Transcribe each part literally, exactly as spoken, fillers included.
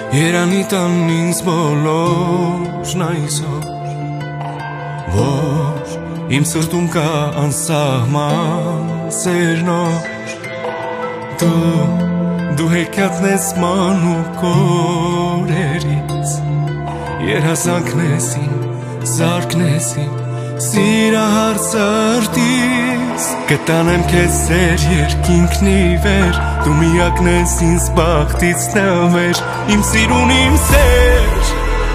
Երանի տան ինձ բոլորն այսօր, որ իմ սրտում կա անսահման սերնոր, դու, դու հեքիաթն ես մանուկ օրերից, երազանքն ես իմ, զարքն ես իմ, սիրահար սրտից, կտանեմ քեզ սեր երկինքն ի վեր, դու միակն ես ինձ բախտից նվեր, իմ սիրուն իմ սեր,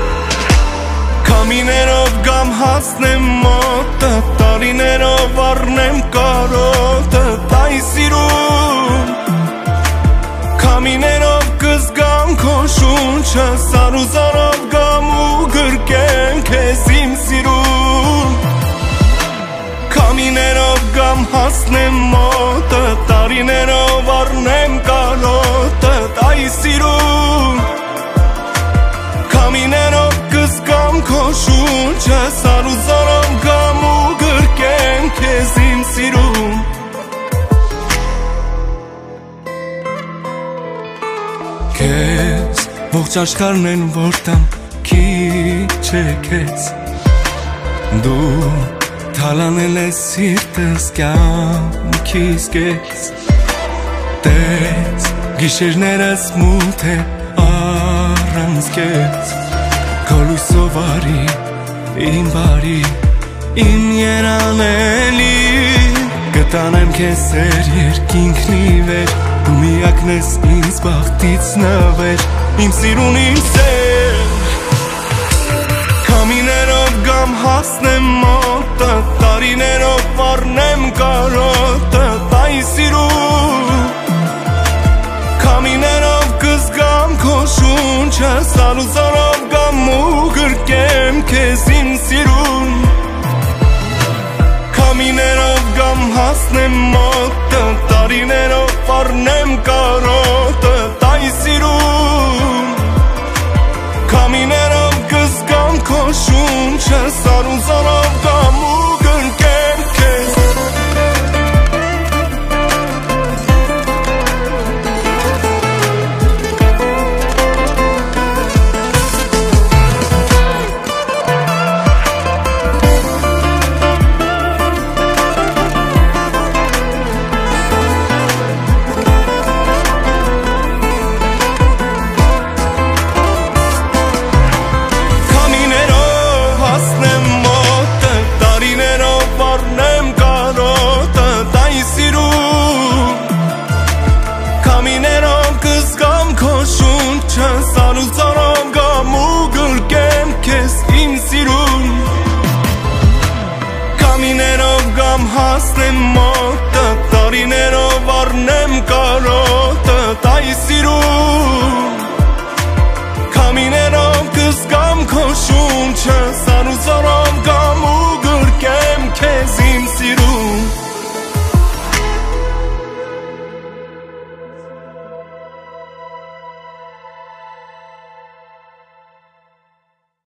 քամիներով գամ հասնեմ մոտը, տարիներով առնեմ կարոտը, այ սիրուն, քամիներով կզգամ քո շունչը, սարուզարով գամ ու գրկեմ քեզ իմ սիրուն, քամիներով գամ հասնեմ մոտը, տարիներով առնեմ կարոտը, այ սիրուն, քամիներով կզգամ քո շունչը, սարուզարով գամ ու գրկեմ քեզ իմ սիրուն, քեզ ողջ աշխարհն են որ տամ քիչ է քեզ, դու թալանել ես սիրտս կյանքիս կես, տես գիշերներս մութ է առանց կես, քո լույսով արի իմ բարի, իմ երանելի, կտանեմ քեզ սեր երկինքն ի վեր, դու միակն ես ինձ բախտից նվեր, իմ սիրուն իմ սեր, քամիներով գամ հասնեմ մոտ,